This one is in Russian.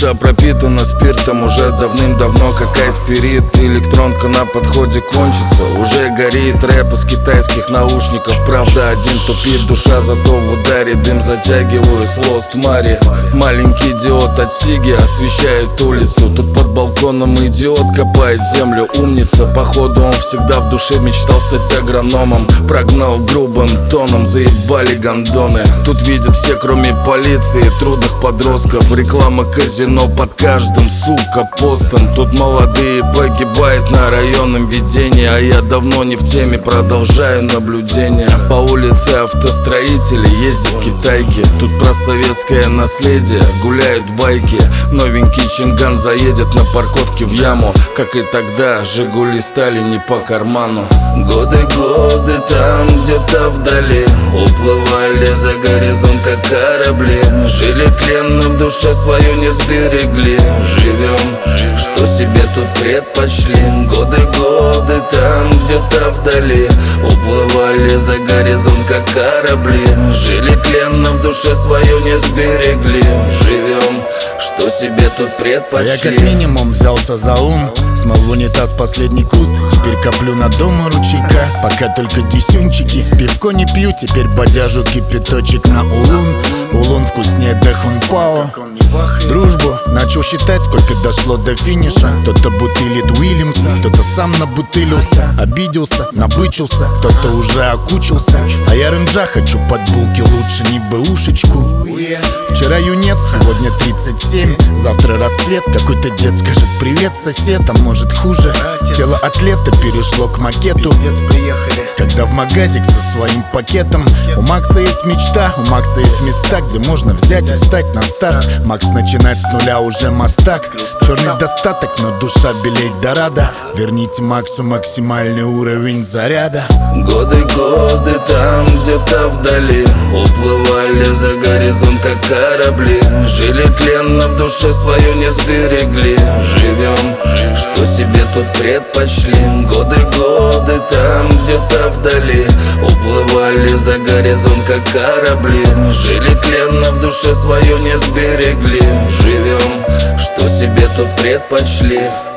Душа пропитана спиртом уже давным-давно, как айспирит. Электронка на подходе кончится, уже горит рэп из китайских наушников. Правда, один тупит, душа зато в ударе. Дым затягиваю с Lost Мари. Маленький диод от Сиги освещает улицу. Тут под балконом идиот копает землю, умница. Походу он всегда в душе мечтал стать агрономом. Прогнал грубым тоном, заебали гондоны. Тут видят все, кроме полиции, трудных подростков. Реклама казино под каждым, сука, постом. Тут молодые погибают на районном ведении, а я давно не в теме, продолжаю наблюдение. По улице автостроители ездят китайки. Тут про советское наследие гуляют байки. Новенький Чинган заедет на парковке в яму. Как и тогда, Жигули стали не по карману. Годы там где-то вдали уплывали за горизонт, как корабли. Жили тленно, в душе свою не сберегли. Живем, что себе тут предпочли. Годы там где-то вдали уплывали за горизонт, как корабли. Жили тленно, в душе свою не сберегли. Живем, что себе тут предпочли. А я как минимум взялся за ум. Смыл в унитаз последний куст. Теперь коплю на дом у ручейка. Пока только десюнчики. Пивко не пью, теперь бодяжу кипяточек на улун. Улун вкуснее Дэхунпао. Дружбу начал считать, сколько дошло до финиша. Кто-то бутылит Уильямса, кто-то сам набутылился. Обиделся, набычился, кто-то уже окучился. А я рынджа хочу под булки, лучше не бэушечку. Вчера юнец, сегодня 37. Завтра рассвет, какой-то дед скажет привет, сосед, а может хуже. Тело атлета перешло к макету. Когда в магазик со своим пакетом. У Макса есть мечта, у Макса есть места, где можно взять и встать на старт. Макс начинает с нуля, уже мастак. Черный достаток, но душа белеет до рада. Верните Максу максимальный уровень заряда. Годы там где-то вдали уплывали за горизонт, как корабли. Жили тленно, в душе свою не сберегли. Живем, что себе тут предпочли. Годы там где-то вдали уплывали за горизонт, как корабли. Жили тленно, в душе свою не сберегли. Живем, что себе тут предпочли.